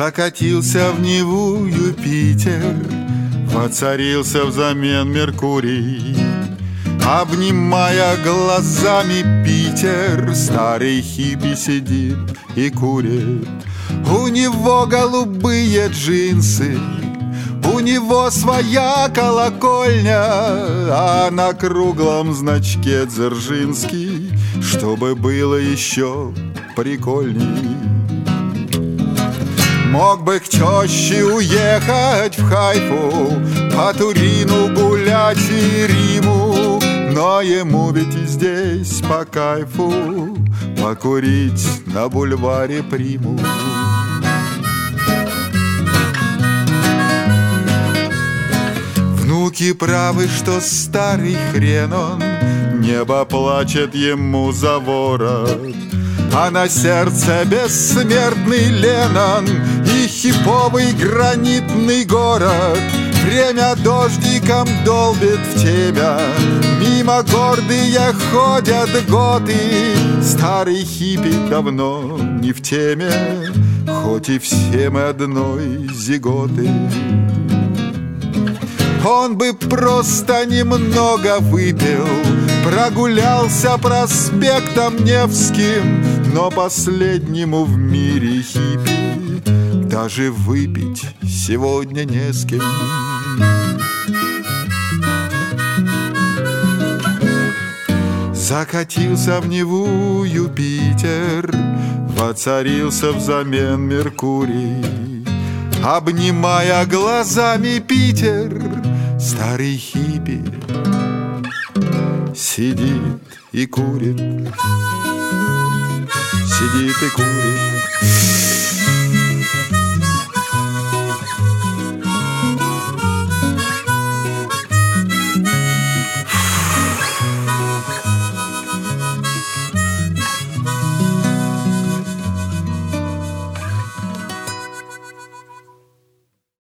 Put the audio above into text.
Закатился в Неву Юпитер, воцарился взамен Меркурий. Обнимая глазами Питер, старый хиппи сидит и курит. У него голубые джинсы, у него своя колокольня, а на круглом значке Дзержинский, чтобы было еще прикольней. Мог бы к теще уехать в Хайфу, по Турину гулять и Риму, но ему ведь и здесь по кайфу покурить на бульваре Приму. Внуки правы, что старый хрен он, небо плачет ему за ворот, а на сердце бессмертный Леннон и хиповый гранитный город. Время дождиком долбит в темя, мимо гордые ходят готы. Старый хиппи давно не в теме, хоть и все мы одной зиготы. Он бы просто немного выпил, прогулялся проспектом Невским, но последнему в мире хиппи даже выпить сегодня не с кем. Закатился в Неву Юпитер, воцарился взамен Меркурий. Обнимая глазами Питер, старый хиппи сидит и курит, сидит и курит.